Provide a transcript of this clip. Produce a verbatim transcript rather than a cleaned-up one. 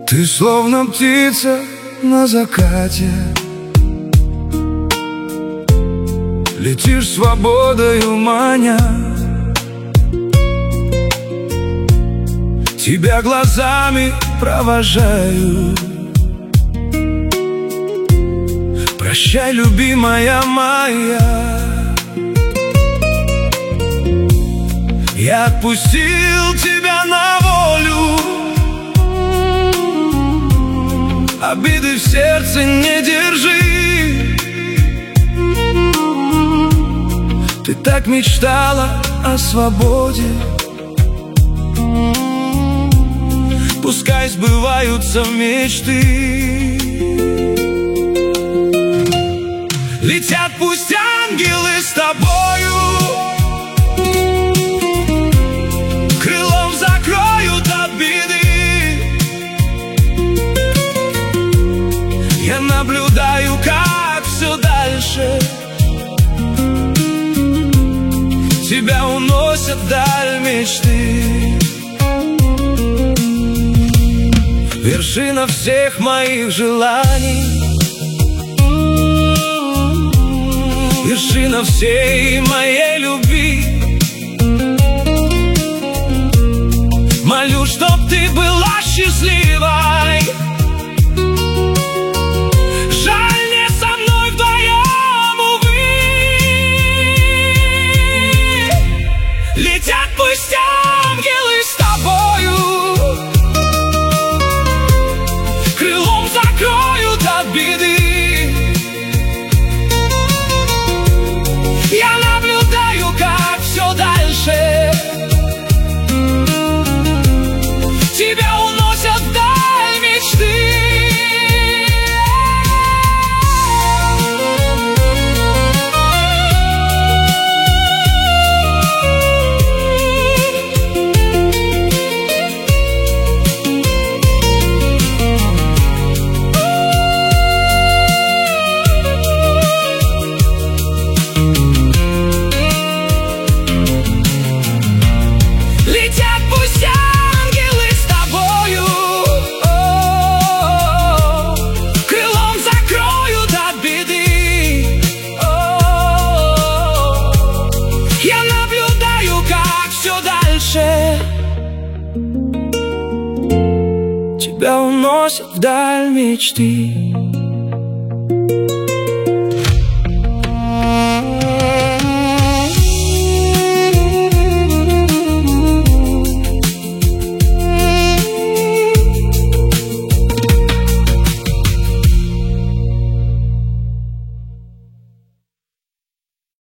Ты словно птица на закате, летишь свободою маня. Тебя глазами провожаю. Прощай, любимая моя. Я отпустил тебя на волю, обиды в сердце не держи. Ты так мечтала о свободе, пускай сбываются мечты. Летят пусть ангелы с тобою, крылом закроют от беды. Я наблюдаю, как все дальше тебя уносят вдаль мечты. Вершина всех моих желаний, вершина всей моей любви. Молю, чтоб ты была счастливой. Жаль, не со мной вдвоем, увы. Летят пусть ангелы с тобою, крылом закроют от беды. Я наблюдаю, как все дальше тебя уносят вдаль мечты. Летят пусть ангелы с тобою, о-о-о, крылом закроют от беды. О-о-о, я наблюдаю, как все дальше тебя уносят вдаль мечты.